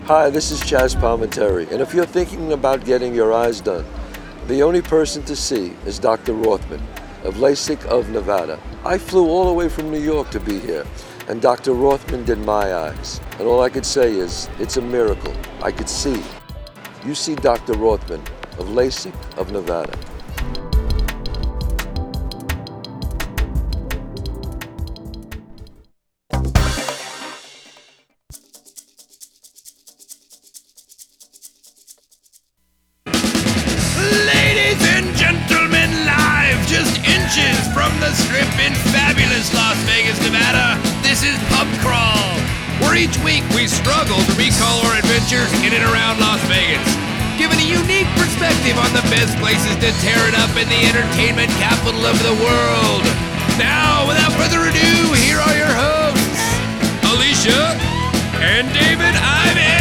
Hi, this is Chaz Palminteri, and if you're thinking about getting your eyes done, the only person to see is Dr. Rothman of LASIK of Nevada. I flew all the way from New York to be here, and Dr. Rothman did my eyes. And all I could say is, it's a miracle. I could see. You see Dr. Rothman of LASIK of Nevada. From the Strip in fabulous Las Vegas, Nevada, this is Pub Crawl, where each week we struggle to recall our adventures in and around Las Vegas, giving a unique perspective on the best places to tear it up in the entertainment capital of the world. Now, without further ado, here are your hosts, Alicia and David Ivey.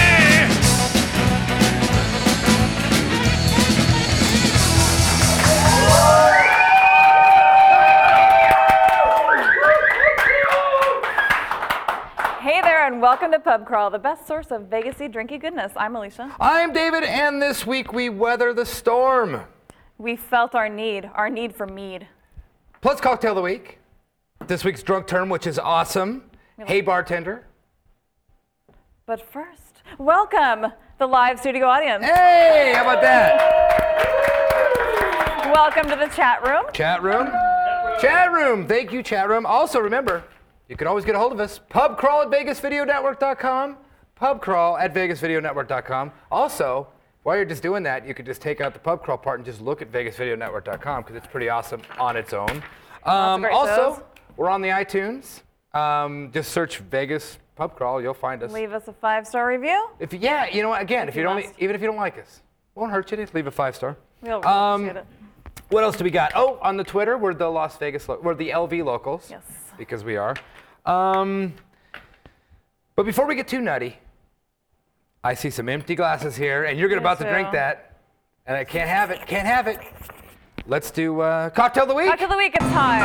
And welcome to Pub Crawl, the best source of Vegas-y drinky goodness. I'm Alicia. I'm David, and this week we weather the storm. We felt our need for mead. Plus cocktail of the week. This week's drunk term, which is awesome. Hey, bartender. But first, welcome the live studio audience. Hey, how about that? Welcome to the chat room. Chat room. Chat room. Thank you, chat room. Also, remember, you can always get a hold of us. Pubcrawl@VegasVideoNetwork.com. Pubcrawl@VegasVideoNetwork.com. Also, while you're just doing that, you could just take out the pub crawl part and just look at VegasVideoNetwork.com because it's pretty awesome on its own. Also, we're on the iTunes. Just search Vegas Pub Crawl. You'll find us. Leave us a 5-star review. If you know what? Again, even if you don't like us, won't hurt you to leave a 5-star. We'll appreciate it. What else do we got? Oh, on the Twitter, we're the Las Vegas. We're the LV locals. Yes. Because we are. But before we get too nutty, I see some empty glasses here, and you're about to drink that, and I can't have it. Can't have it. Let's do cocktail of the week. Cocktail of the week. It's time.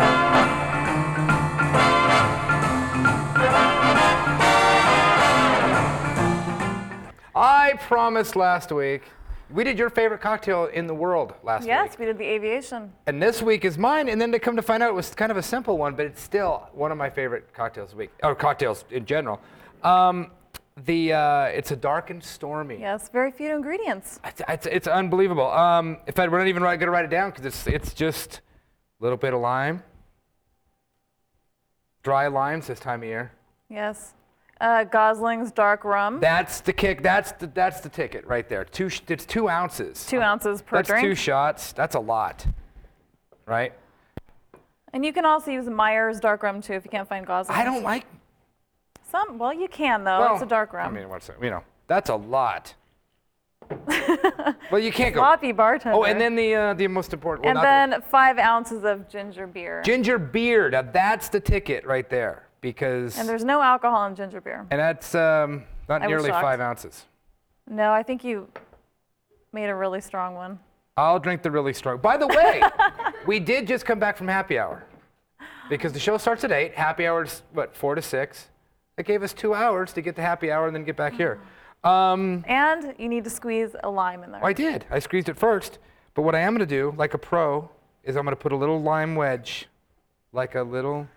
I promised last week. We did your favorite cocktail in the world last week. Yes, we did the aviation. And this week is mine, and then to come to find out it was kind of a simple one, but it's still one of my favorite cocktails of the week, or cocktails in general. It's a dark and stormy. Yes, very few ingredients. It's unbelievable. In fact, we're not even going to write it down because it's just a little bit of lime. Dry limes this time of year. Yes. Gosling's dark rum. That's the kick. That's the ticket right there. It's 2 ounces. 2 ounces per drink. That's 2 shots. That's a lot, right? And you can also use Myers dark rum too if you can't find Gosling's. I don't like some. Well, you can though. It's a dark rum. I mean, that's a lot. Well, you can't go. Sloppy bartender. Oh, and then the most important. And then 5 ounces of ginger beer. Ginger beer. Now that's the ticket right there. Because and there's no alcohol in ginger beer. And that's not nearly 5 ounces. No, I think you made a really strong one. I'll drink the really strong. By the way, we did just come back from happy hour. Because the show starts at 8. Happy hour is, 4 to 6. It gave us 2 hours to get to happy hour and then get back here. And you need to squeeze a lime in there. I did. I squeezed it first. But what I am going to do, like a pro, is I'm going to put a little lime wedge, like a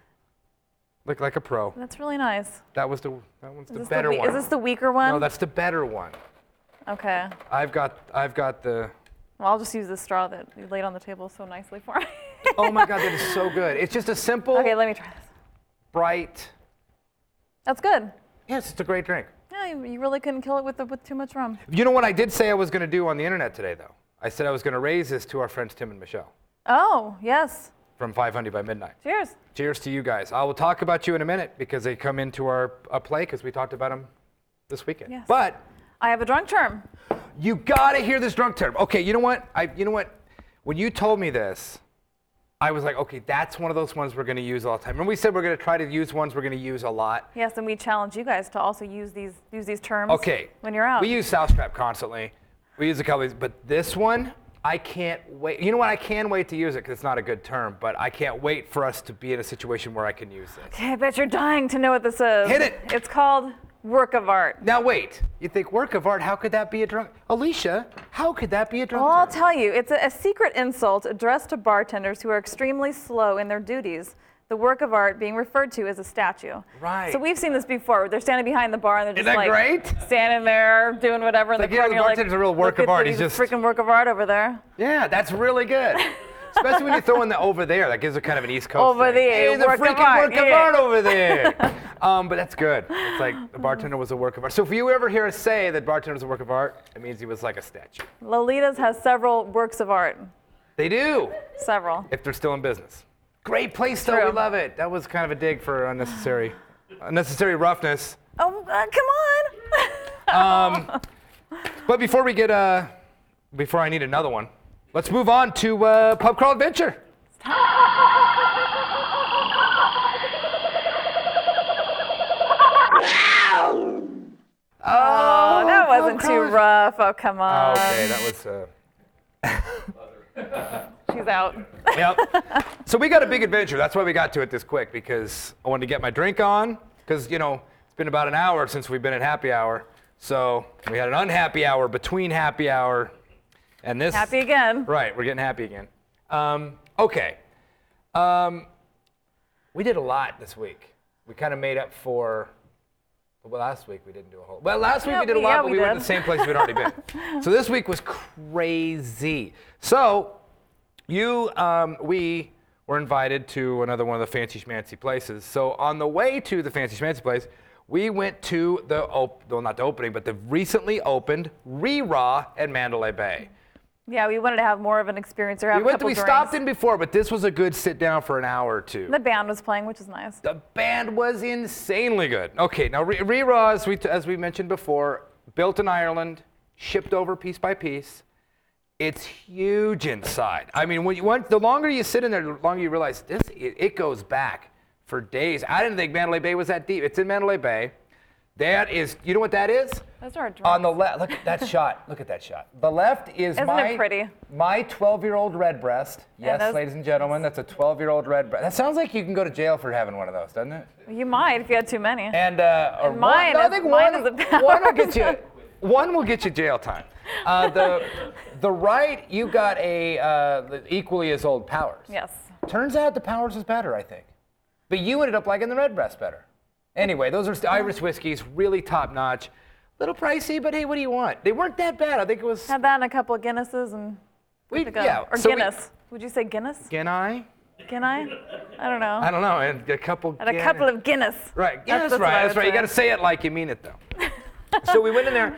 pro. That's really nice. That one's the better one. Is this the weaker one? No, that's the better one. Okay. I've got the. Well, I'll just use the straw that you laid on the table so nicely for me. Oh my God, that is so good. It's just a simple. Okay, let me try this. Bright. That's good. Yes, it's a great drink. Yeah, you really couldn't kill it with too much rum. You know what I did say I was going to do on the internet today, though? I said I was going to raise this to our friends Tim and Michelle. Oh, yes. From 500 by midnight. Cheers. Cheers to you guys. I will talk about you in a minute because they come into our play because we talked about them this weekend. Yes. But I have a drunk term. You gotta hear this drunk term. Okay, you know what? When you told me this, I was like, okay, that's one of those ones we're going to use all the time. Remember we said we're going to try to use ones we're going to use a lot? Yes, and we challenge you guys to also use these terms when you're out. We use Southstrap constantly. We use a couple of these, but this one, I can't wait. You know what? I can wait to use it because it's not a good term, but I can't wait for us to be in a situation where I can use this. Okay, I bet you're dying to know what this is. Hit it. It's called work of art. Now wait, you think work of art, how could that be a drunk? Alicia, how could that be a drunk Well, I'll term? tell you, it's a secret insult addressed to bartenders who are extremely slow in their duties. The work of art being referred to as a statue. Right. So we've seen this before. They're standing behind the bar and they're just Isn't that like great? standing there doing whatever in Like, the yeah, corner. the You're like, bartender's a real work "Look of at art. these He's just- freaking work of art over there. Yeah, that's really good. Especially when you throw in the over there. That gives it kind of an East Coast Over thing. there, Hey, the work of freaking art, work of yeah. art over there. But that's good. It's like the bartender was a work of art. So if you ever hear us say that bartender was a work of art, it means he was like a statue. Lolita's has several works of art. They do, Several. if they're still in business. Great place though, True. we love it. That was kind of a dig for unnecessary roughness. Oh, come on. But before we get, before I need another one, let's move on to Pub Crawl Adventure. Oh, that wasn't too rough. Oh, come on. Okay, that was. She's out. Yep. So we got a big adventure. That's why we got to it this quick, because I wanted to get my drink on. Because, you know, it's been about an hour since we've been at happy hour. So we had an unhappy hour between happy hour and this. Happy again. Right, we're getting happy again. Okay. We did a lot this week. We kind of made up for. Well, last week we didn't do a whole. Well, last week Yeah, we did a yeah, lot, but we we went to did. the same place we'd already been. So this week was crazy. So we were invited to another one of the fancy schmancy places. So on the way to the fancy schmancy place, we went to the well, not the opening, but the recently opened Re-Raw at Mandalay Bay. Yeah, we wanted to have more of an experience or have a couple We drinks. stopped in before, but this was a good sit down for an hour or two. The band was playing, which is nice. The band was insanely good. Okay, now Re-Raw, as we mentioned before, built in Ireland, shipped over piece by piece. It's huge inside. I mean, the longer you sit in there, the longer you realize it goes back for days. I didn't think Mandalay Bay was that deep. It's in Mandalay Bay. That is, you know what that is? Those are our drinks. On the left, look at that shot. Look at that shot. The left is Isn't it pretty? my 12-year-old redbreast. Yeah, Yes, those- ladies and gentlemen, that's a 12-year-old redbreast. That sounds like you can go to jail for having one of those, doesn't it? You might if you had too many. And or mine one, I is- think mine one, is about- one will get you. One will get you jail time. The right, you got the equally as old Powers. Yes. Turns out the Powers is better, I think. But you ended up liking the Redbreast better. Anyway, those are Irish whiskeys, really top notch. Little pricey, but hey, what do you want? They weren't that bad. I think it was. Had that and a couple of Guinnesses and good to go. yeah. Or so Guinness. Would you say Guinness? Guinness? Guinness? I don't know. I don't know. And a couple. Had a couple of Guinness. Right. Yeah, that's what I right. would That's right. You say. got to say it like you mean it, though. So we went in there.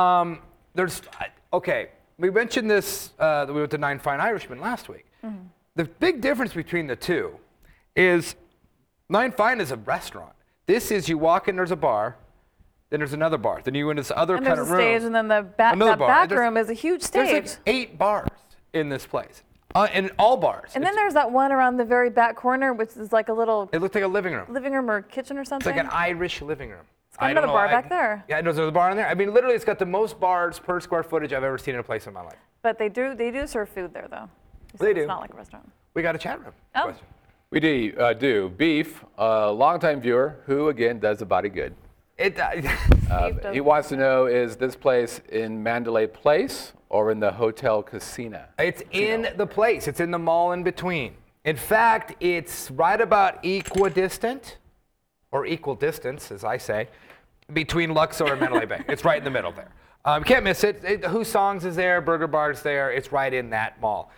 Okay. We mentioned this. That we went to Nine Fine Irishmen last week. Mm-hmm. The big difference between the two is Nine Fine is a restaurant. This is you walk in, there's a bar, then there's another bar, then you go into this other And kind there's of a room. stage, and then the back Another bar. back There's- room is a huge There's stage. like 8 bars in this place, in all bars. And then there's that one around the very back corner, which is like a little It looked like a living room. living room or kitchen or It's something. like an Irish living room. got I don't another bar know, back there. Yeah, there's a bar in there. I mean, literally, it's got the most bars per square footage I've ever seen in a place in my life. But they do serve food there, though. So They it's do. not like a restaurant. We got a chat room. Oh. Question. We do. Beef, a longtime viewer who, again, does the body good. It, He wants to know, is this place in Mandalay Place or in the Hotel Casino? it's in the place. It's in the mall in between. In fact, it's right about equidistant, or equal distance, as I say, between Luxor and Mandalay Bay. It's right in the middle there. Can't miss it. Who Songs is there, Burger Bar's there. It's right in that mall.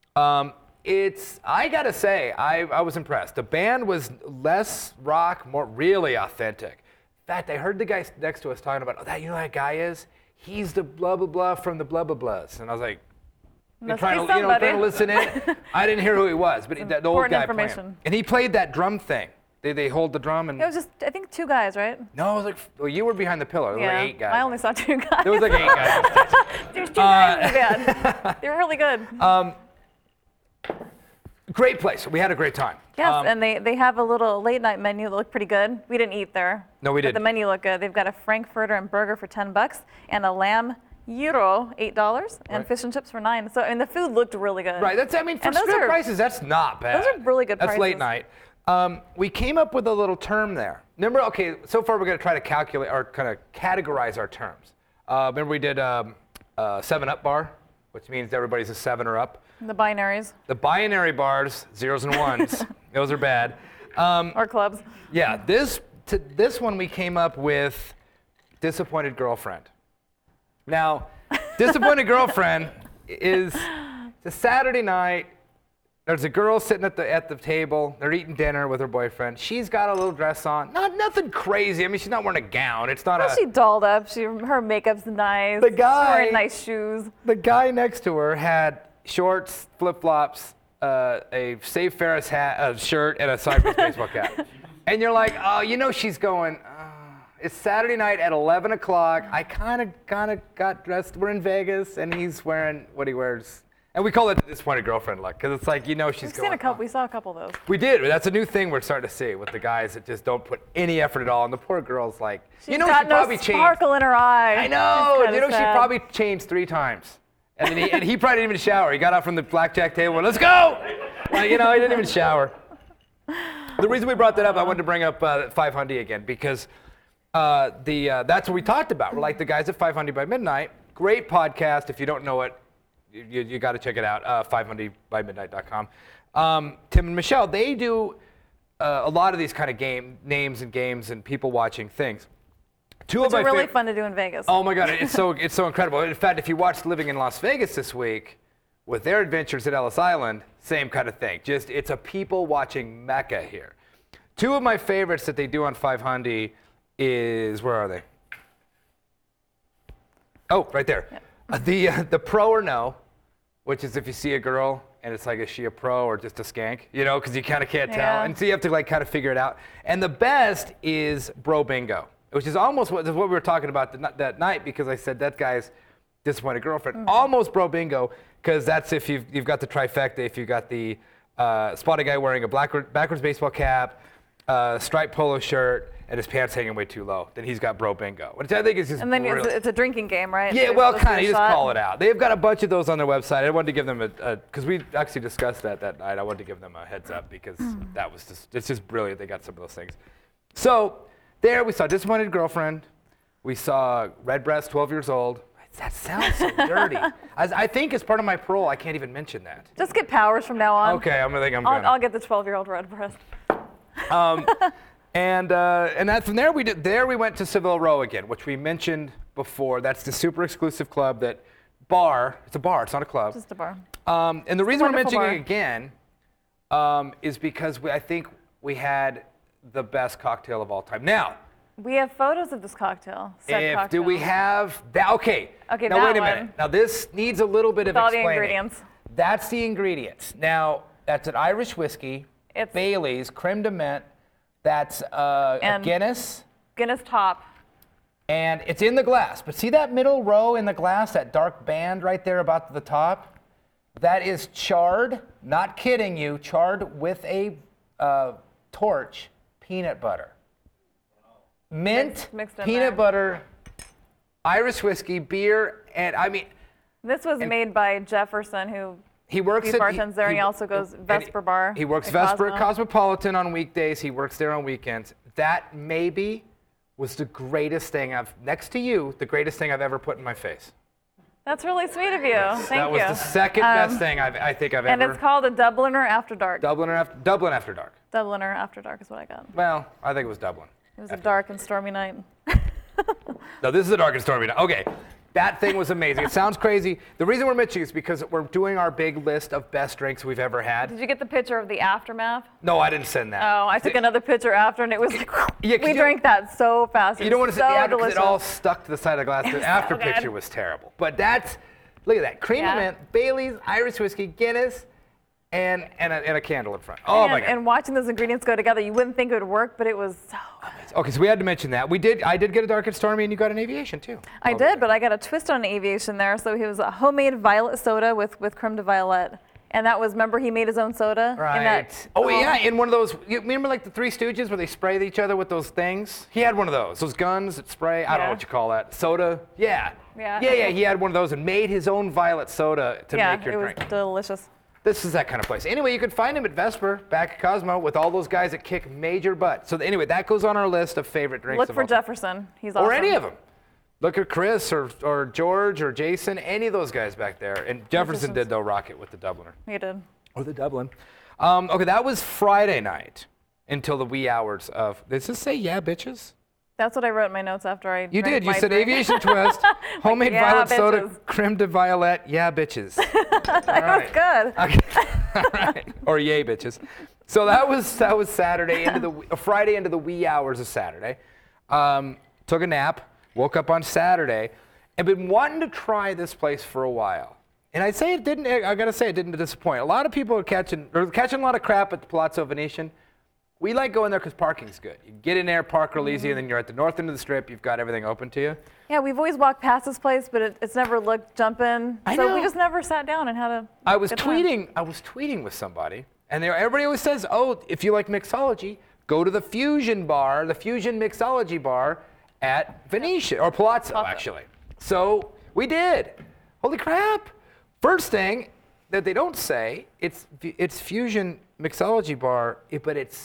I gotta say, I was impressed. The band was less rock, more really authentic. In fact, I heard the guy next to us talking about, you know who that guy is? He's the blah, blah, blah from the blah, blah, blahs. And I was like, Must trying be to, somebody. trying to listen in. I didn't hear who he was, but the old important guy playing. information. And he played that drum thing. They hold the drum and. It was just, I think, 2 guys, right? No, it was like, well, you were behind the pillar. There were like 8 guys. I only saw 2 guys. There was like 8 guys. There's 2 guys in the band. They were really good. Great place. We had a great time. Yes, and they have a little late night menu that looked pretty good. We didn't eat there. No, we But didn't. the menu looked good. They've got a Frankfurter and burger for $10 and a lamb gyro, $8, and Right. fish and chips for $9. So, and the food looked really good. Right. For And those strip are- prices, that's not bad. Those are really good That's late prices. night. We came up with a little term there. remember, okay, so far we're going to try to calculate or kind of categorize our terms. Remember we did 7-up bar, which means everybody's a 7 or up. The binaries. The binary bars, 0s and 1s, those are bad. Or clubs. Yeah, this one we came up with disappointed girlfriend. Now, disappointed girlfriend is a Saturday night. There's a girl sitting at the table. They're eating dinner with her boyfriend. She's got a little dress on. Nothing crazy. I mean, she's not wearing a gown. It's not She dolled up. Her makeup's nice. The guy- She's wearing nice shoes. The guy next to her had shorts, flip-flops, a Save Ferris hat, a shirt, and a sideways baseball cap. And you're like, oh, you know she's going, it's Saturday night at 11 o'clock. I kind of got dressed. We're in Vegas, and he's wearing what he wears. And we call it the disappointed girlfriend look, because it's like, you know she's going. We saw a couple of those. We did. That's a new thing we're starting to see with the guys that just don't put any effort at all. And the poor girl's like, She's got no sparkle in her eye. I know. It's You know, kinda she sad. probably changed 3 times. And then he probably didn't even shower. He got out from the blackjack table and let's go. Like, you know, he didn't even shower. The reason we brought that up, I wanted to bring up 500 again because that's what we talked about. We're like the guys at 500 by Midnight. Great podcast. If you don't know it, you got to check it out. 500bymidnight.com. Tim and Michelle, they do a lot of these kind of names and games and people watching things. Which are really fun to do in Vegas. Oh my God, it's so incredible. In fact, if you watched Living in Las Vegas this week, with their adventures at Ellis Island, same kind of thing. Just it's a people watching mecca here. 2 of my favorites that they do on 500 is where are they? Oh, right there. Yep. The pro or no, which is if you see a girl and it's like, is she a pro or just a skank? You know, because you kind of can't tell, and so you have to like kind of figure it out. And the best is bro bingo, which is almost what we were talking about that night because I said that guy's disappointed girlfriend. Mm-hmm. Almost bro bingo, because that's if you've got the trifecta, if you've got the spotted guy wearing a backwards baseball cap, striped polo shirt, and his pants hanging way too low, then he's got bro bingo. Which I think is just And then really, it's a drinking game, right? yeah, They're well, supposed to kind of. do You a just shot. call it out. They've got a bunch of those on their website. I wanted to give them because we actually discussed that night. I wanted to give them a heads up because that was it's just brilliant. They got some of those things. So there we saw Disappointed Girlfriend. We saw Redbreast, 12 years old. That sounds so dirty. I think as part of my parole, I can't even mention that. Just get powers from now on. Okay, I'm gonna. I'll get the 12-year-old Redbreast. And that from there we went to Seville Row again, which we mentioned before. That's the super exclusive club that bar. It's a bar. It's not a club. Just a bar. And the reason we're Wonderful mentioning it again is because I think we had the best cocktail of all time. Now, we have photos of this cocktail. do we have that? Okay. Okay, now that wait a one. minute. Now this needs a little bit of all explaining. the ingredients. That's the ingredients. Now that's an Irish whiskey, It's Bailey's, creme de menthe. That's a Guinness. Guinness top. And it's in the glass. But see that middle row in the glass, that dark band right there about the top? That is charred, not kidding you, charred with a torch, peanut butter. Mint, Mixed in peanut there. butter, Irish whiskey, beer, and I mean, This was made by Jefferson, who he works he bartends there, and he also goes Vesper Bar. He works at Vesper Cosmo. at Cosmopolitan on weekdays. He works there on weekends. That maybe was the greatest thing next to you, the greatest thing I've ever put in my face. That's really sweet of you. Thank That you. was the second best thing I think I've And ever. it's called a Dubliner After Dark. Dublin After Dark. Dubliner After Dark is what I got. Well, I think it was Dublin. It was a dark and stormy night. No, this is a dark and stormy night. Okay, that thing was amazing. It sounds crazy. The reason we're mentioning it is because we're doing our big list of best drinks we've ever had. Did you get the picture of the aftermath? No, I didn't send that. Oh, I took another picture after, and it was like, Yeah, 'cause we drank that so fast. It You don't want was to see the so after because delicious. it all stuck to the side of the glass. The was after so good. picture was terrible. But look at that. Cream of Yeah. mint, Bailey's, Irish whiskey, Guinness, and a candle in front. Oh my God. And watching those ingredients go together, you wouldn't think it would work, but it was so good. Okay, so we had to mention that. I did get a dark and stormy, and you got an aviation too. I did, but I got a twist on aviation there. So he was a homemade violet soda with creme de violet. And that was, remember, he made his own soda? Right. In that, Yeah, in one of those. You remember like the Three Stooges where they spray each other with those things? He had one of those guns that spray. I don't know Yeah. what you call that. Soda. Yeah. Yeah. Yeah. He had one of those and made his own violet soda to make your it drink. was delicious. This is that kind of place. Anyway, you can find him at Vesper, back at Cosmo, with all those guys that kick major butt. So anyway, that goes on our list of favorite drinks. Look for Jefferson. He's awesome. Or any of them. Look at Chris or George or Jason, any of those guys back there. And Jefferson did, though, rock it with the Dubliner. He did. Or the Dublin. Okay, that was Friday night until the wee hours of, does this say yeah, bitches? That's what I wrote in my notes after I You drank did. You my said drink. aviation twist, homemade yeah, violet soda, bitches. creme de violet, yeah, bitches. That was good. Okay. All right. Or yay, bitches. So that was Saturday into the Friday into the wee hours of Saturday. Took a nap, woke up on Saturday, and been wanting to try this place for a while. And I'd say it didn't. I gotta say it didn't disappoint. A lot of people are catching a lot of crap at the Palazzo Venetian. We like going there because parking's good. You get in there, park real easy, and then you're at the north end of the strip. You've got everything open to you. Yeah, we've always walked past this place, but it's never looked jumping. I So know. we just never sat down and had a I was good time. tweeting with somebody, and everybody always says, "Oh, if you like mixology, go to the Fusion Bar, the Fusion Mixology Bar at Venetian or Palazzo, actually." So we did. Holy crap! First thing that they don't say, it's Fusion Mixology Bar, but it's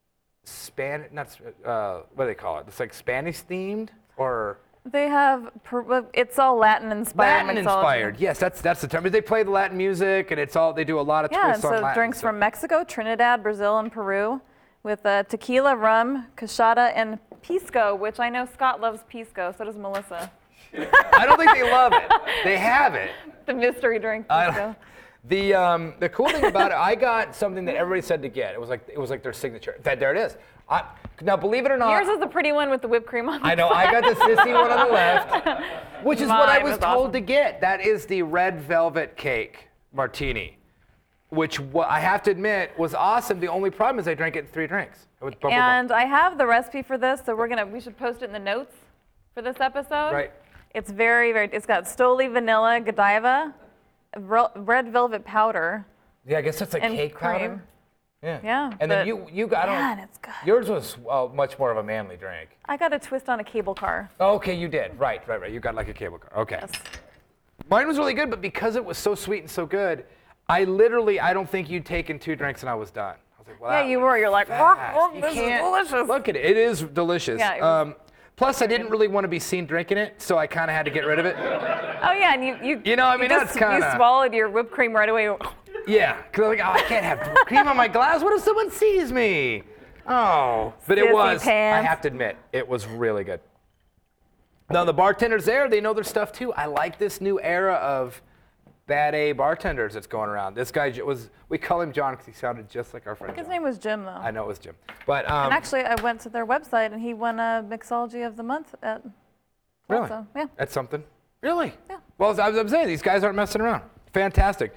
what do they call it? It's like Spanish themed or. They have, it's all Latin inspired. Latin mixology. inspired, yes, that's the term. But they play the Latin music, and they do a lot of Yeah, and twists on so Latin. drinks from Mexico, Trinidad, Brazil, and Peru with tequila, rum, cachada, and pisco, which I know Scott loves pisco, so does Melissa. I don't think they love it. They have it. The mystery drink pisco. The cool thing about it, I got something that everybody said to get. It was like their signature. There it is. Now, believe it or not, Yours is the pretty one with the whipped cream on it. I know I got the sissy one on the left, which is what I Mine was was told awesome. to get. That is the red velvet cake martini, which I have to admit was awesome. The only problem is I drank it in 3 drinks. With bubble gum. And I have the recipe for this, so we should post it in the notes for this episode. Right. It's it's got Stoli vanilla, Godiva, red velvet powder, Yeah, I guess that's like and cake cream. powder. Yeah. Yeah, And then but- you got Man, it's good. Yours was much more of a manly drink. I got a twist on a cable car. Oh, okay, you did. Right. You got like a cable car. Okay. Yes. Mine was really good, but because it was so sweet and so good, I don't think you'd taken 2 drinks and I was done. I was like, wow. Yeah, you were. You're like, fast. You this is can't delicious. look at it. It is delicious. Yeah, it was plus, I didn't really want to be seen drinking it, so I kind of had to get rid of it. Oh yeah, and you You know, I mean, that's you kinda- swallowed your whipped cream right away. Yeah, because I'm like, oh, I can't have cream on my glass. What if someone sees me? Oh, but it Sissy was. I pants. have to admit, it was really good. Now the bartenders there, they know their stuff too. I like this new era of bad A bartenders that's going around. This guy we call him John because he sounded just like our friend His John. name was Jim though. I know it was Jim, but And actually, I went to their website and he won a Mixology of the Month at really, Palazzo. Yeah. that's something. Really? Yeah. Well, I'm saying these guys aren't messing around. Fantastic.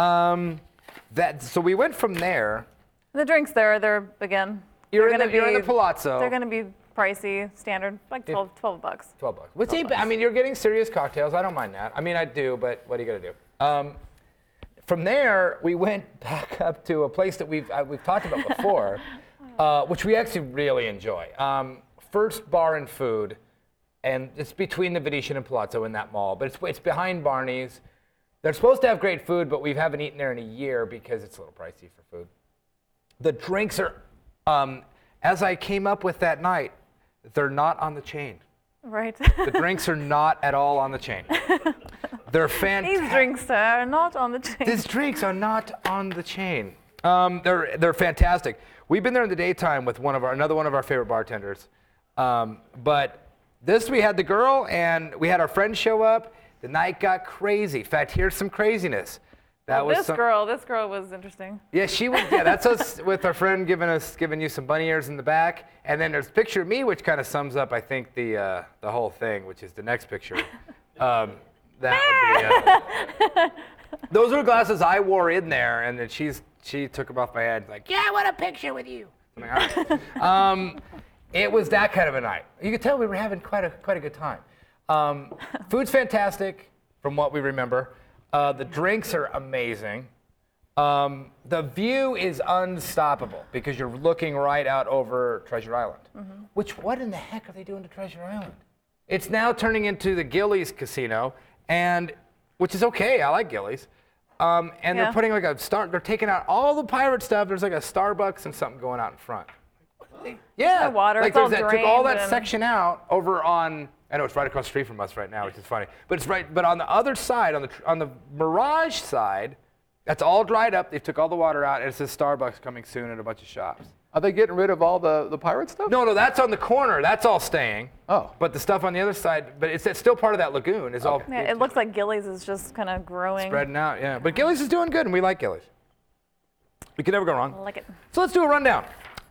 So we went from there. The drinks there, they're again. You're they're in gonna the be- Palazzo. They're going to be pricey, standard, like $12. $12. Which ain't bad. I mean, you're getting serious cocktails. I don't mind that. I mean, I do, but what are you gonna do? From there, we went back up to a place that we've talked about before, which we actually really enjoy. First Bar and Food, and it's between the Venetian and Palazzo in that mall, but it's behind Barney's. They're supposed to have great food, but we haven't eaten there in a year because it's a little pricey for food. The drinks are, as I came up with that night, they're not on the chain. Right. The drinks are not at all on the chain. They're fantastic. These drinks are not on the chain. These drinks are not on the chain. They're fantastic. We've been there in the daytime with another one of our favorite bartenders. But this, we had the girl and we had our friend show up. The night got crazy. In fact, here's some craziness. This girl was interesting. Yeah, she was. Yeah, that's us with our friend giving you some bunny ears in the back, and then there's a picture of me, which kind of sums up, I think, the whole thing, which is the next picture. That would be. Those were glasses I wore in there, and then she took them off my head, like, yeah, I want a picture with you. I'm like, all right. It was that kind of a night. You could tell we were having quite a good time. Food's fantastic, from what we remember. The drinks are amazing. The view is unstoppable because you're looking right out over Treasure Island. Mm-hmm. What in the heck are they doing to Treasure Island? It's now turning into the Gillies Casino, which is okay. I like Gillies. And they're putting like they're taking out all the pirate stuff. There's like a Starbucks and something going out in front. Yeah, no water. like It's all took all drained that and- section out over on. I know it's right across the street from us right now, which is funny. But it's right. But on the other side, on the Mirage side, that's all dried up. They took all the water out, and it says Starbucks coming soon at a bunch of shops. Are they getting rid of all the pirate stuff? No, that's on the corner. That's all staying. Oh. But the stuff on the other side, but it's still part of that lagoon. Is all Yeah, it looks like Gillies is just kind of growing. spreading out. Yeah, but Gillies is doing good, and we like Gillies. We can never go I wrong. like it. So let's do a rundown.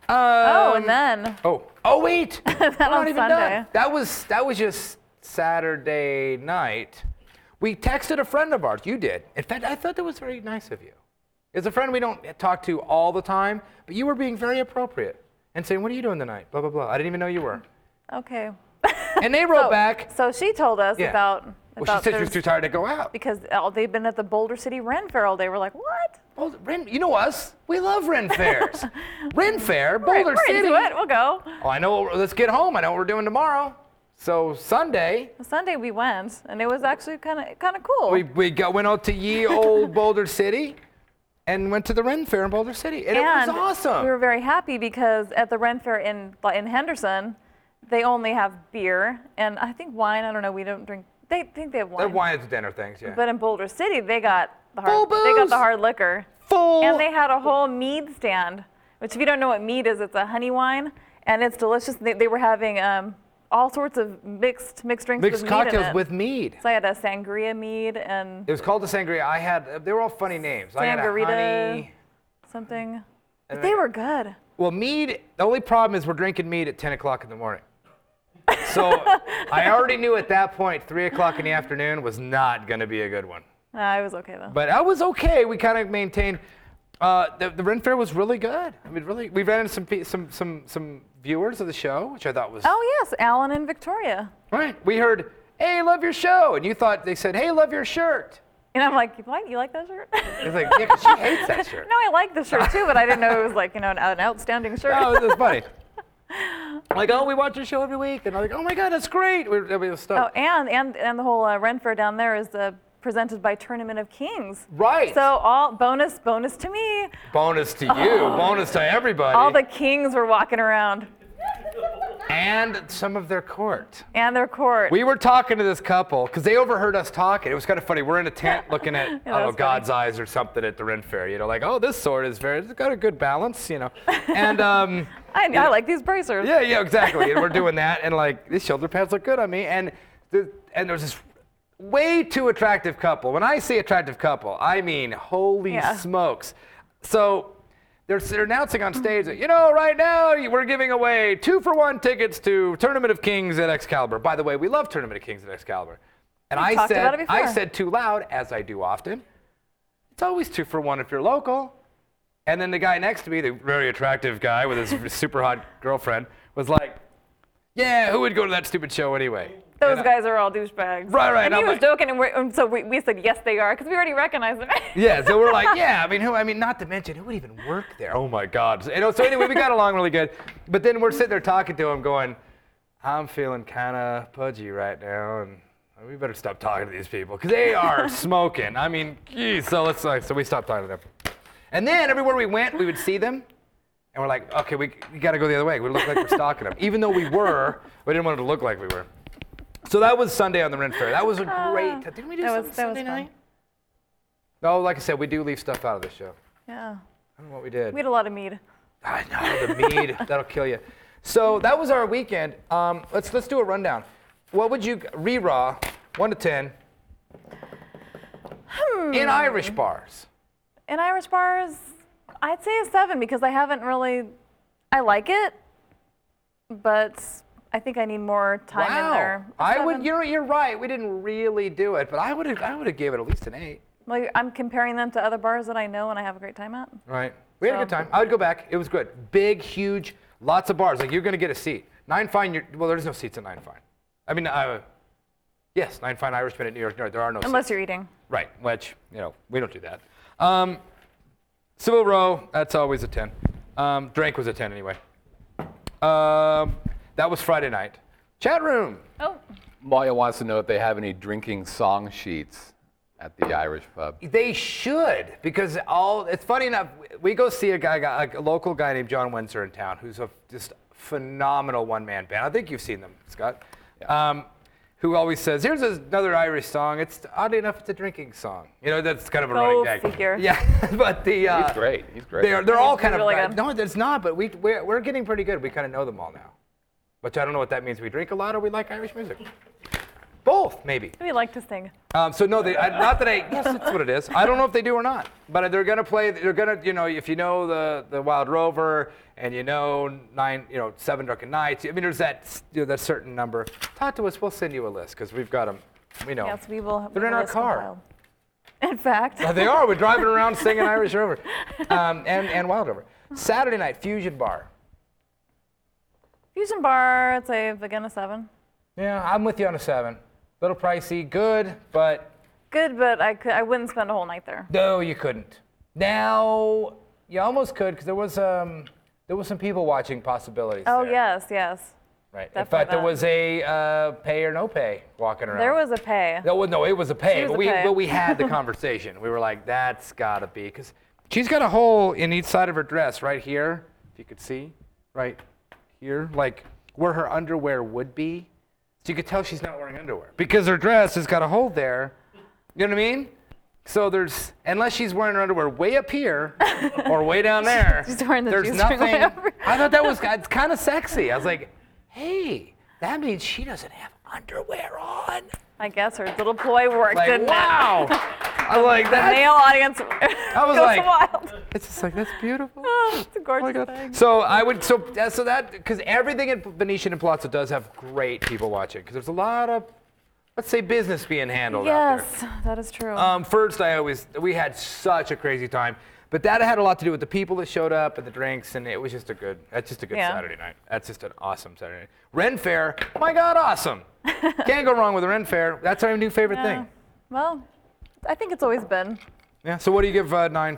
And then Oh wait! that We're not on even Sunday. done. That was just Saturday night. We texted a friend of ours. You did. In fact, I thought that was very nice of you. It's a friend we don't talk to all the time, but you were being very appropriate and saying, "What are you doing tonight?" Blah blah blah. I didn't even know you were. Okay. And they wrote back. So she told us Yeah. about Well, she said she was there's- too tired to go out. because they've been at the Boulder City Ren Fair all day. We're like, what? Well, you know us. We love Ren fairs. Ren Fair, We're Boulder City. into it. We'll go. Oh, I know. Let's get home. I know what we're doing tomorrow. So Sunday, Sunday we went, and it was actually kind of cool. we went out to ye old Boulder City and went to the Ren Fair in Boulder City. And it was awesome. We were very happy because at the Ren Fair in Henderson, they only have beer and I think wine. I don't know. We don't drink. They think they have wine. Their wine at the dinner things, yeah. But in Boulder City, they got the Full hard. They got booze. the hard liquor. Full. And they had a whole mead stand, which if you don't know what mead is, it's a honey wine, and it's delicious. They were having all sorts of mixed drinks Mixed with mead in cocktails it. with mead. So I had a sangria mead and It was called the sangria. They were all funny names. I had a Sangarita. honey. something. But And they I- were good. Well, mead, the only problem is we're drinking mead at 10 o'clock in the morning. So I already knew at that point, 3 o'clock in the afternoon was not going to be a good one. Nah, it was okay though. But I was okay. We kind of maintained. The Ren Fair was really good. I mean, really, we ran into some viewers of the show, which I thought was Oh yes, Alan and Victoria. right. We heard, "Hey, love your show," and you thought they said, "Hey, love your shirt." And I'm like, you like that shirt? It's like, yeah, 'cause she hates that shirt. No, I like the shirt too, but I didn't know it was like, an outstanding shirt. No, it was funny. Like, oh, we watch your show every week, and I'm like, oh my god, that's great. We were Oh, stoked. and the whole Ren Fair down there is presented by Tournament of Kings. Right. So all bonus to me. Bonus to you, bonus to everybody, All the kings were walking around and some of their court. and their court. We were talking to this couple because they overheard us talking. It was kind of funny. We're in a tent looking at, I don't know, was God's eyes or something at the Ren Fair. You know, like, oh, this sword is it's got a good balance, you know. And I like these bracers. yeah, exactly. And we're doing that, and like these shoulder pads look good on me. And there's this way too attractive couple. When I say attractive couple, I mean holy Yeah. smokes. So they're announcing on stage that, right now we're giving away 2-for-1 tickets to Tournament of Kings at Excalibur. By the way, we love Tournament of Kings at Excalibur. And We talked about it I before. said too loud, as I do often, it's always 2-for-1 if you're local. And then the guy next to me, the very attractive guy with his super hot girlfriend, was like, yeah, who would go to that stupid show anyway? Those And guys are all douchebags. Right, And he I'm was like- joking, and so we said yes, they are, because we already recognized them. Yeah, so we're like, yeah, not to mention, who would even work there? Oh my God. So anyway, we got along really good. But then we're sitting there talking to him going, I'm feeling kind of pudgy right now, and we better stop talking to these people, because they are smoking. I mean, geez, so we stopped talking to them. And then everywhere we went, we would see them, and we're like, okay, we got to go the other way. We look like we're stalking them. Even though we didn't want it to look like we were. So that was Sunday on the Ren Fair. That was a great. Didn't we do that something was Sunday fun. night? No, like I said, we do leave stuff out of this show. Yeah. I don't know what we did. We had a lot of mead. I know, the mead, that'll kill you. So that was our weekend. Let's do a rundown. What would you, Re-Raw, 1 to 10, in Irish bars? In Irish bars, I'd say a 7 because I like it, but I think I need more time in there. A 7. You're right, we didn't really do it, but I would have gave it at least an 8. Well, I'm comparing them to other bars that I know and I have a great time at. Right. We had a good time. I would go back. It was good. Big, huge, lots of bars. Like, you're going to get a seat. Nine Fine, well, there's no seats at Nine Fine. I mean, yes, Nine Fine Irishman at New York. There are no Unless seats. you're eating. Right, which, we don't do that. Civil Row, that's always a 10. Drake was a 10 anyway. That was Friday night. Chat room. Oh, Maya wants to know if they have any drinking song sheets at the Irish pub. They should, because it's funny enough, we go see a local guy named John Windsor in town who's a just phenomenal one-man band. I think you've seen them, Scott. Yeah. Who always says, here's another Irish song. It's oddly enough, it's a drinking song. You know, that's kind of a running gag. Figure. Yeah, but the He's great. He's great. they're all He's kind really of good. no, it's not. But we're getting pretty good. We kind of know them all now. Which I don't know what that means. We drink a lot or we like Irish music. Both, maybe. We like to sing. So no, not that yes, that's what it is. I don't know if they do or not, but they're gonna play. They're gonna, if you know the Wild Rover and 7 Drunken Nights. I mean, there's that certain number. Talk to us. We'll send you a list because we've got them. We know. Yes, we will. They're in our car. Compiled. In fact. They are. We're driving around singing Irish Rover, and Wild Rover. Saturday night Fusion Bar. Fusion Bar, I'd say again a 7. Yeah, I'm with you on a 7. Little pricey, good, but Good, but I wouldn't spend a whole night there. no, you couldn't. Now you almost could because there was some people watching possibilities. Oh there. yes. Right. In definitely fact, there that. was a pay or no pay walking around. There was a pay. No, it was a pay, She was but a we pay. but we had the conversation. We were like, that's gotta be because she's got a hole in each side of her dress right here, if you could see, right here, like where her underwear would be. So you could tell she's not wearing underwear because her dress has got a hole there. You know what I mean? So unless she's wearing her underwear way up here or way down there, She's wearing the there's G-string way nothing. up here. I thought that was it's kind of sexy. I was like, hey, that means she doesn't have underwear on. I guess her little ploy worked, Like, didn't wow. I was like, it? that. Male audience I was goes like, wild. it's just like, that's beautiful. Oh, it's a Oh my gorgeous God. thing. So I would so that because everything in Venetian and Palazzo does have great people watching because there's a lot of, let's say, business being handled out there. Yes, that is true. First, we had such a crazy time, but that had a lot to do with the people that showed up and the drinks, and it was just that's just a good Yeah. Saturday night. That's just an awesome Saturday night. Ren Fair, my God, awesome. Can't go wrong with a Ren Fair. That's our new favorite Yeah. thing. Well, I think it's always been. Yeah. So what do you give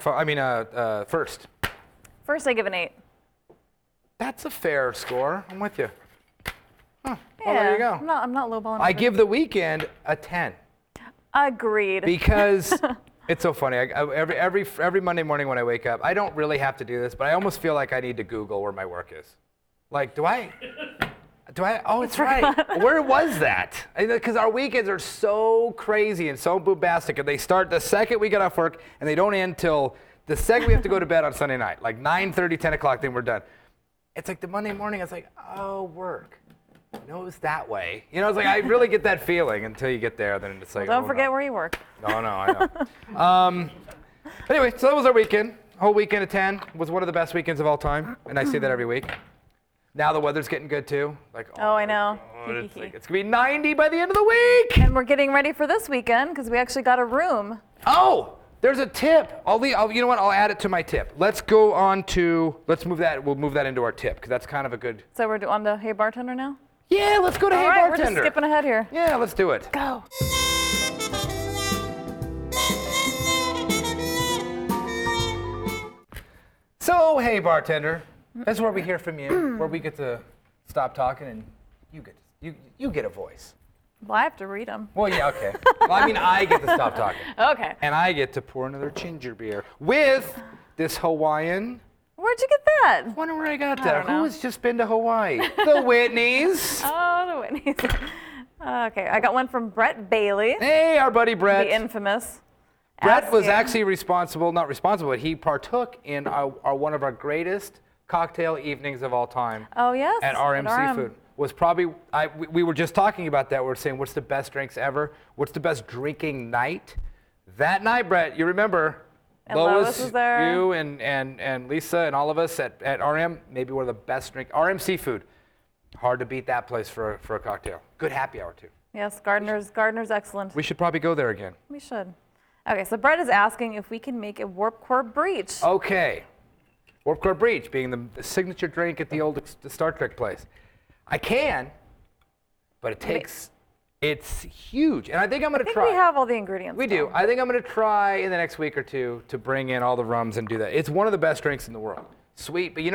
first? First, I give an 8. That's a fair score. I'm with you. Huh. Yeah, Well, there you go. I'm not lowballing. I it. give the weekend a 10 Agreed. because it's so funny. Every Monday morning when I wake up, I don't really have to do this, but I almost feel like I need to Google where my work is. Like, do I? Oh, it's right. Where was that? Because our weekends are so crazy and so bombastic, and they start the second we get off work, and they don't end till the second we have to go to bed on Sunday night, like 9:30, 10 o'clock, then we're done. It's like the Monday morning, it's like, oh, work. No, it was that way. It's like I really get that feeling until you get there, then it's like, Don't oh, forget no. where you work. No, I know. Anyway, so that was our weekend. Whole weekend of 10 was one of the best weekends of all time, and I say that every week. Now the weather's getting good too. Like, Oh, I know. God, it's gonna be 90 by the end of the week. And we're getting ready for this weekend because we actually got a room. Oh, there's a tip. You know what? I'll add it to my tip. Let's move that. We'll move that into our tip because that's kind of a good. So we're on the Hey Bartender now? Yeah, let's go to All Hey right, Bartender. we're just skipping ahead here. Yeah, let's do it. Go. So, Hey Bartender, that's where we hear from you, where we get to stop talking and you get a voice. Well, I have to read them. Well, yeah, okay. Well, I mean, I get to stop talking. Okay. And I get to pour another ginger beer with this Hawaiian. Where'd you get that? Wonder where I got I that. don't know. Who has just been to Hawaii? The Whitneys. Oh, the Whitney's. Okay, I got one from Brett Bailey, Hey, our buddy Brett. the infamous. Brett was asking- actually not responsible, but he partook in one of our greatest cocktail evenings of all time Oh, yes. at RM Seafood. Was probably, we were just talking about that. We were saying, what's the best drinks ever? What's the best drinking night? That night, Brett, you remember, And Lois was there. you and Lisa and all of us at RM, maybe one of the best RM Seafood. Hard to beat that place for a cocktail. Good happy hour, too. Yes, Gardner's excellent. We should probably go there again. We should. Okay, so Brett is asking if we can make a Warp Core breach. Okay. Warp Core Breach being the signature drink at the Star Trek place. I can, but it's huge. And I think I'm going to I think try. we have all the ingredients. We do. I think I'm going to try in the next week or two to bring in all the rums and do that. It's one of the best drinks in the world. Sweet, but you know what?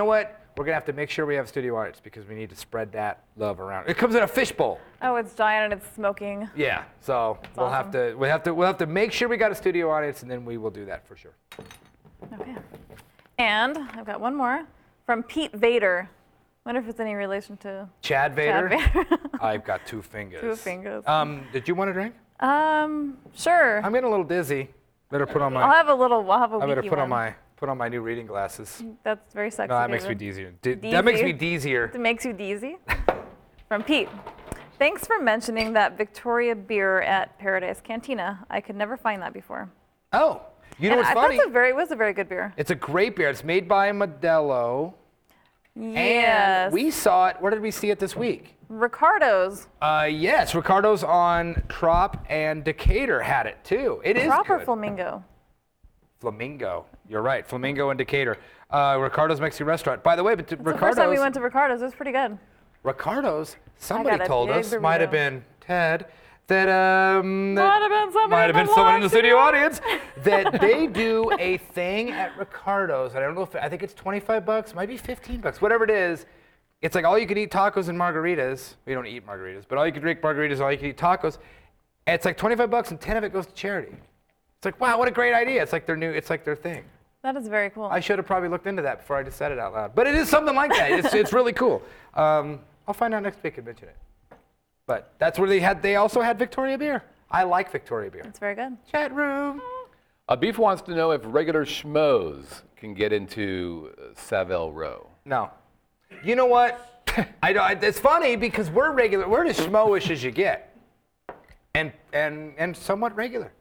we're going to have to make sure we have studio audience because we need to spread that love around. It comes in a fishbowl. Oh, it's giant and it's smoking. Yeah, so we'll have to make sure we got a studio audience, and then we will do that for sure. Okay. And I've got one more from Pete Vader. Wonder if it's any relation to Chad Vader. Chad Vader. I've got 2 fingers. 2 fingers. Did you want a drink? Sure. I'm getting a little dizzy. Better put on my. I'll have a I better wiki put one. on my new reading glasses. That's very sexy. No, that makes me David. deezier. That makes me deezier. It makes you deezy. From Pete. Thanks for mentioning that Victoria beer at Paradise Cantina. I could never find that before. Oh, you know And what's funny? it was a very good beer. It's a great beer. It's made by Modelo. Yes. And we saw it. Where did we see it this week? Ricardo's. Yes, Ricardo's on Trop and Decatur had it too. It is Trop or good. Flamingo? Flamingo. You're right. Flamingo and Decatur. Ricardo's Mexican restaurant. By the way, but The first time we went to Ricardo's, it was pretty good. Ricardo's, somebody got a told big us, might have burrito. been Ted, that Might have been someone in the studio audience. audience, that they do a thing at Ricardo's. I don't know if I think it's $25, might be $15, whatever it is. It's like all you can eat tacos and margaritas. We don't eat margaritas, but all you can drink margaritas, all you can eat tacos. And it's like $25, and 10 of it goes to charity. It's like, wow, what a great idea! It's like their thing. That is very cool. I should have probably looked into that before I just said it out loud. But it is something like that. It's really cool. I'll find out next week and mention it. But that's where they also had Victoria beer. I like Victoria beer. It's very good. Chat room. Beef wants to know if regular schmoes can get into Savile Row. No. You know what? It's funny because we're as schmo-ish as you get. And somewhat regular.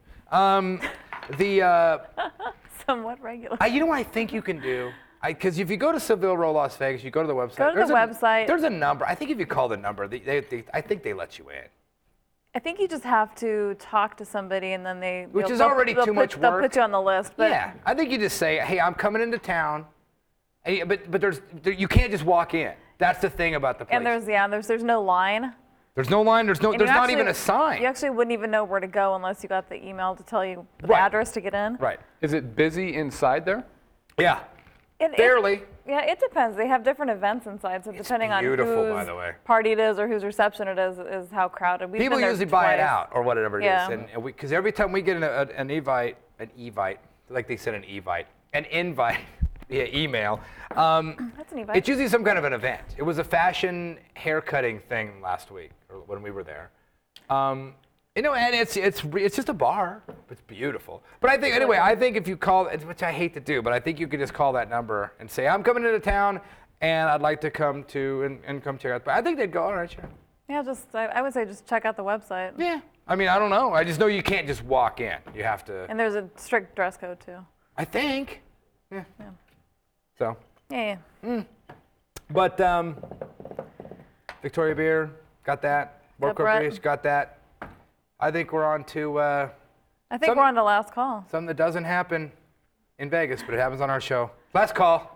Somewhat regular. You know what I think you can do? Because if you go to Savile Row, Las Vegas, you go to the website. Go to the website. There's a number. I think if you call the number, I think they let you in. I think you just have to talk to somebody and then Which is already too much They'll work. put you on the list. But Yeah, I think you just say, "Hey, I'm coming into town," but you can't just walk in. That's the thing about the place. And there's no line. There's no line. There's And not even a sign. You actually wouldn't even know where to go unless you got the email to tell you the Right. address to get in. Right. Is it busy inside there? Yeah. It- Barely. Yeah, it depends. They have different events inside, so depending on beautiful, whose by the way. party it is or whose reception it is how crowded. We've People been there usually buy it twice. out or whatever it Yeah. is, and because every time we get an evite, like they said an invite via email, That's an invite. it's usually some kind of an event. It was a fashion haircutting thing last week, or when we were there. And it's just a bar. It's beautiful. But I think if you call, which I hate to do, but I think you could just call that number and say, I'm coming into town, and I'd like to come to and come check out. But I think they'd go, all right, sure. Yeah, I would say just check out the website. Yeah. I mean, I don't know. I just know you can't just walk in. You have to. And there's a strict dress code too. I think. Yeah. So. Yeah. But Victoria Beer, got that. Work Brett. Corporation, got that. I think we're on to I think we're on to last call. something that doesn't happen in Vegas, but it happens on our show. Last call.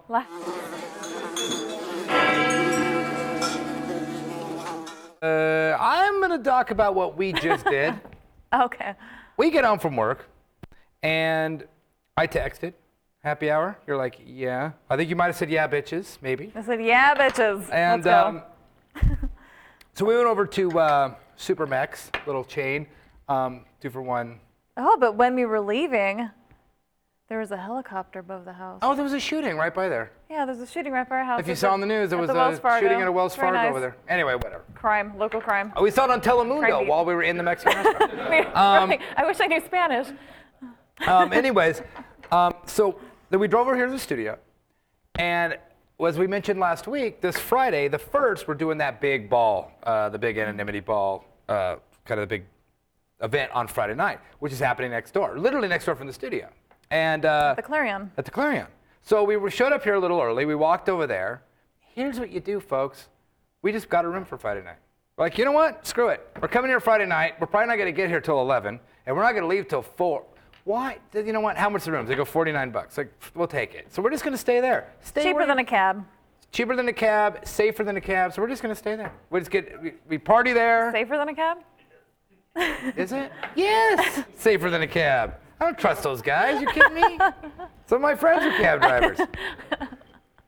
I'm going to talk about what we just did. Okay. We get home from work, and I texted, happy hour. You're like, yeah. I think you might have said, yeah, bitches, maybe. I said, yeah, bitches. And Let's go. so we went over to Supermex, little chain, 2-for-1. Oh, but when we were leaving, there was a helicopter above the house. Oh, there was a shooting right by there. Yeah, there's a shooting right by our house. If you It's saw at- on the news, there at was the Wells a Fargo. shooting at a Wells Very Fargo nice. over there. Anyway, whatever. Crime, local crime. We saw it on Telemundo Crime while we were in the Mexican restaurant. Right. I wish I knew Spanish. Anyways, so then we drove over here to the studio, and as we mentioned last week, this Friday, the 1st, we're doing that big ball, the big anonymity ball, kind of the big event on Friday night, which is happening next door, literally next door from the studio. And The Clarion. at the Clarion. So we showed up here a little early. We walked over there. Here's what you do, folks. We just got a room for Friday night. We're like, you know what? Screw it. We're coming here Friday night. We're probably not going to get here till 11, and we're not going to leave till 4. Why? You know what? How much are the rooms? They go $49. Like, we'll take it. So we're just going to stay there. Cheaper than a cab. Cheaper than a cab, safer than a cab. So we're just going to stay there. We party there. Safer than a cab? Is it? Yes. Safer than a cab. I don't trust those guys. You kidding me? Some of my friends are cab drivers.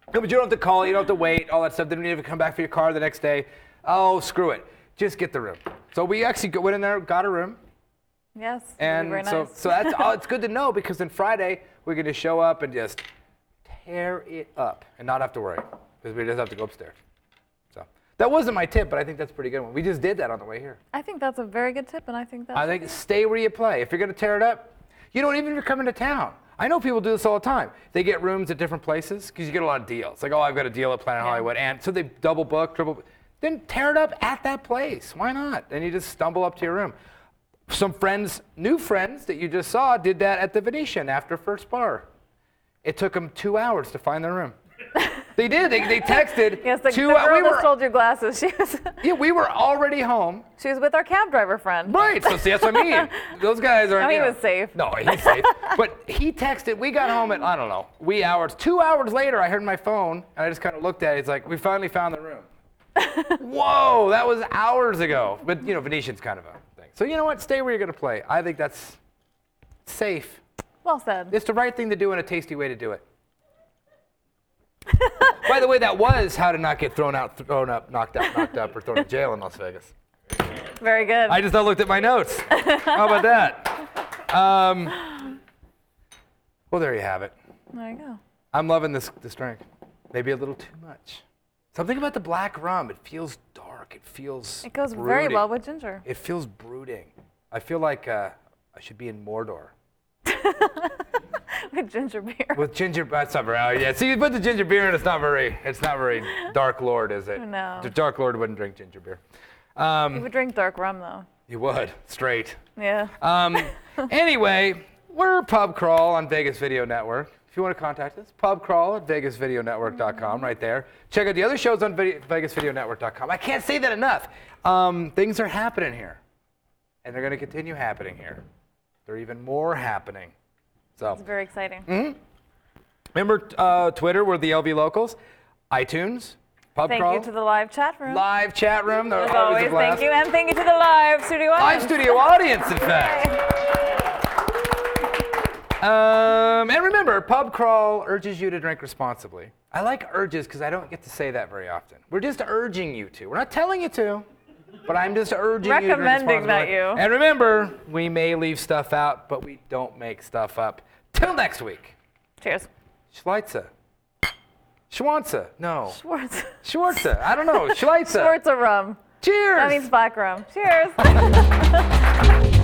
No, but you don't have to call, you don't have to wait, all that stuff. Then you have to come back for your car the next day. Oh, screw it. Just get the room. So we actually went in there, got a room. Yes. And very so, nice. so that's all. It's good to know because then Friday we're going to show up and just tear it up and not have to worry because we just have to go upstairs. So that wasn't my tip, but I think that's a pretty good one. We just did that on the way here. I think that's a very good tip, and I think that's. I think stay where you play. If you're going to tear it up, you don't even if you're coming to town. I know people do this all the time. They get rooms at different places because you get a lot of deals. Like, oh, I've got a deal at Planet Hollywood, and so they double book, triple book. Then tear it up at that place. Why not? And you just stumble up to your room. Some friends, new friends that you just saw, did that at the Venetian after first bar. It took them 2 hours to find their room. They did. They texted. Yes, the girl that stole your glasses. She was. Yeah, we were already home. She was with our cab driver friend. Right. So see, that's what I mean. Those guys are. No, he was safe. No, he's safe. But he texted. We got home at I don't know, wee hours. 2 hours later, I heard my phone, and I just kind of looked at it. It's like we finally found the room. Whoa, that was hours ago. But you know, Venetian's kind of a thing. So you know what? Stay where you're gonna play. I think that's safe. Well said. It's the right thing to do and a tasty way to do it. By the way, that was how to not get thrown up, knocked up, or thrown in jail in Las Vegas. Very good. I just looked at my notes. How about that? Well, there you have it. There you go. I'm loving this drink. Maybe a little too much. Something about the black rum. It feels dark. It feels. It goes brooding. very well with ginger. It feels brooding. I feel like I should be in Mordor. With ginger beer. With ginger, that's not very. Yeah, see, you put the ginger beer in, it's not very Dark Lord, is it? No. The Dark Lord wouldn't drink ginger beer. You would drink dark rum though. You would, straight. Yeah. Anyway, we're Pub Crawl on Vegas Video Network. If you want to contact us, pubcrawl at vegasvideonetwork.com, right there. Check out the other shows on vegasvideonetwork.com. I can't say that enough. Things are happening here, and they're going to continue happening here. There are even more happening. So. It's very exciting. Mm-hmm. Remember Twitter, we're the LV Locals, iTunes, Pub Thank Crawl. you to the live chat room. Live chat room. They're As always a always, blast. thank you. And thank you to the live studio audience. Live studio audience, in fact. And remember, Pub Crawl urges you to drink responsibly. I like urges because I don't get to say that very often. We're just urging you to. We're not telling you to, but I'm just urging you to drink Recommending that responsibly. you. And remember, we may leave stuff out, but we don't make stuff up. Till next week. Cheers. Schweitzer. Schwanza. No. Schwartz. Schwarza. I don't know. Schweitzer. Schwartz rum. Cheers. That means black rum. Cheers.